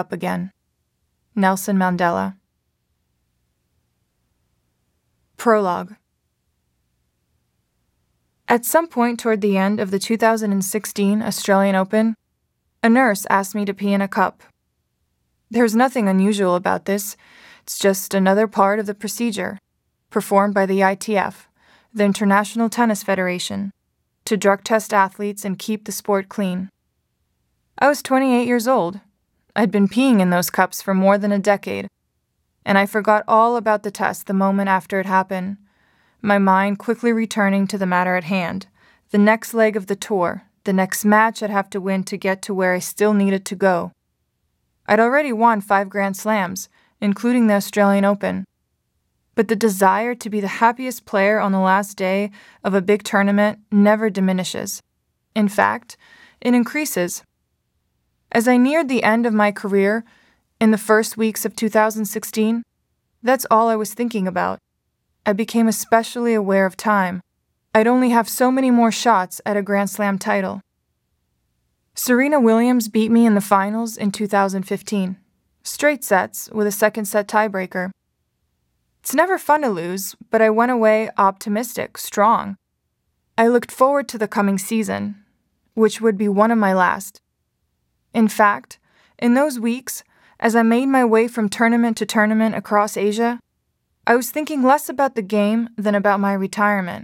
up again. Nelson Mandela. Prologue. At some point toward the end of the 2016 Australian Open, a nurse asked me to pee in a cup. There's nothing unusual about this. It's just another part of the procedure, performed by the ITF, the International Tennis Federation, to drug test athletes and keep the sport clean. I was 28 years old. I'd been peeing in those cups for more than a decade, and I forgot all about the test the moment after it happened, my mind quickly returning to the matter at hand, the next leg of the tour, the next match I'd have to win to get to where I still needed to go. I'd already won 5 Grand Slams, including the Australian Open. But the desire to be the happiest player on the last day of a big tournament never diminishes. In fact, it increases. As I neared the end of my career, in the first weeks of 2016, that's all I was thinking about. I became especially aware of time. I'd only have so many more shots at a Grand Slam title. Serena Williams beat me in the finals in 2015. Straight sets with a second set tiebreaker. It's never fun to lose, but I went away optimistic, strong. I looked forward to the coming season, which would be one of my last. In fact, in those weeks, as I made my way from tournament to tournament across Asia, I was thinking less about the game than about my retirement.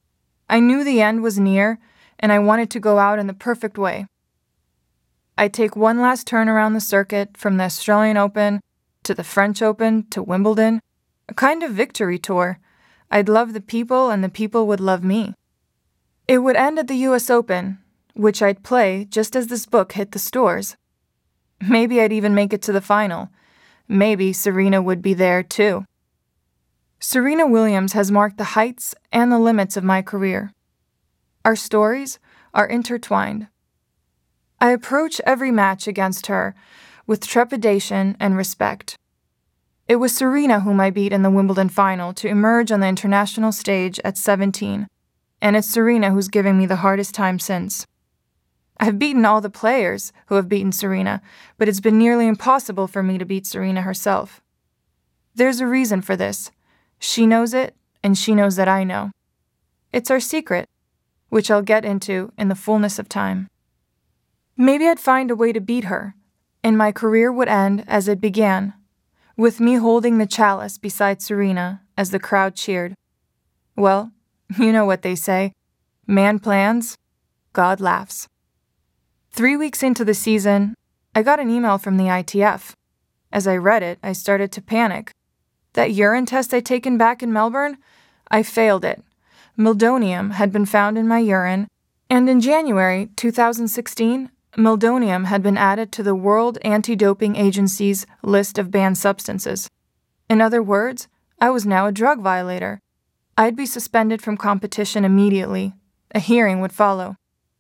I knew the end was near, and I wanted to go out in the perfect way. I'd take one last turn around the circuit from the Australian Open to the French Open to Wimbledon, a kind of victory tour. I'd love the people and the people would love me. It would end at the US Open, which I'd play just as this book hit the stores. Maybe I'd even make it to the final. Maybe Serena would be there too. Serena Williams has marked the heights and the limits of my career. Our stories are intertwined. I approach every match against her with trepidation and respect. It was Serena whom I beat in the Wimbledon final to emerge on the international stage at 17, and it's Serena who's giving me the hardest time since. I've beaten all the players who have beaten Serena, but it's been nearly impossible for me to beat Serena herself. There's a reason for this. She knows it, and she knows that I know. It's our secret, which I'll get into in the fullness of time. Maybe I'd find a way to beat her, and my career would end as it began, with me holding the chalice beside Serena as the crowd cheered. Well, you know what they say. Man plans, God laughs. 3 weeks into the season, I got an email from the ITF. As I read it, I started to panic. That urine test I'd taken back in Melbourne, I failed it. Meldonium had been found in my urine, and in January 2016, meldonium had been added to the World Anti-Doping Agency's list of banned substances. In other words, I was now a drug violator. I'd be suspended from competition immediately. A hearing would follow.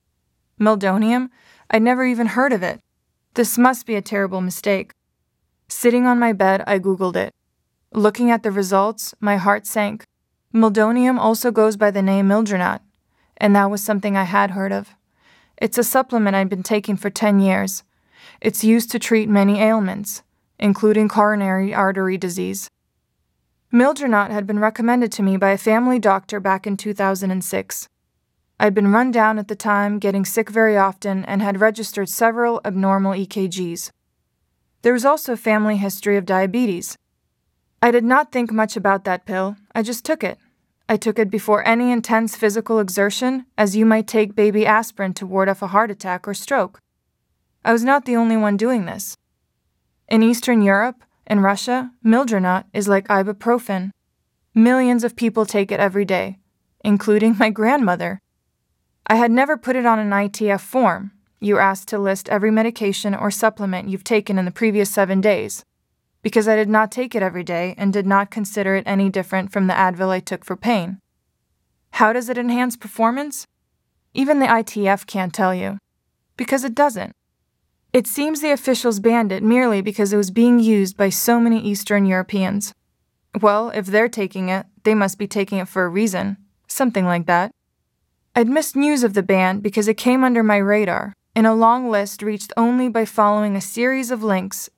Meldonium? I'd never even heard of it. This must be a terrible mistake. Sitting on my bed, I Googled it. Looking at the results, my heart sank. Meldonium also goes by the name Mildronate, and that was something I had heard of. It's a supplement I've been taking for 10 years. It's used to treat many ailments, including coronary artery disease. Mildronate had been recommended to me by a family doctor back in 2006. I'd been run down at the time, getting sick very often, and had registered several abnormal EKGs. There was also a family history of diabetes. I did not think much about that pill. I just took it. I took it before any intense physical exertion, as you might take baby aspirin to ward off a heart attack or stroke. I was not the only one doing this. In Eastern Europe and Russia, Mildronate is like ibuprofen. Millions of people take it every day, including my grandmother. I had never put it on an ITF form. You're asked to list every medication or supplement you've taken in the previous 7 days, because I did not take it every day and did not consider it any different from the Advil I took for pain. How does it enhance performance? Even the ITF can't tell you, because it doesn't. It seems the officials banned it merely because it was being used by so many Eastern Europeans. Well, if they're taking it, they must be taking it for a reason, something like that. I'd missed news of the ban because it came under my radar, in a long list reached only by following a series of links